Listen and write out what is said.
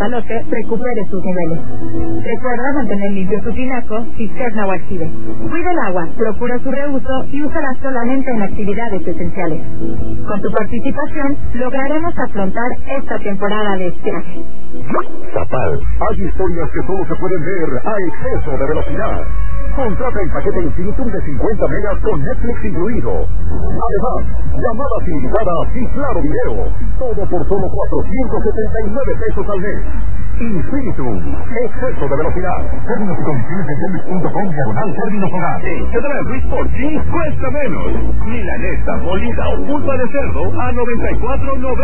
papalote recupere sus niveles. Recuerda mantener limpio su tinaco, cisterna o aljibe. Cuida el agua, procura su reuso y úsala solamente en actividades esenciales. Con tu participación, lograremos afrontar esta temporada de estiaje. Zapal, hay historias que solo se pueden ver a exceso de velocidad. Contrata el paquete Infinitum de 50 megas con Netflix incluido. Además, llamadas ilimitadas y claro video. Todo por solo 479 pesos al mes. Infinitum, exceso de velocidad. Términos y condiciones en Telmex.com/términos hogar. Chedraui Luis Porchi cuesta menos. Milanesa molida o pulpa de cerdo a 94.90.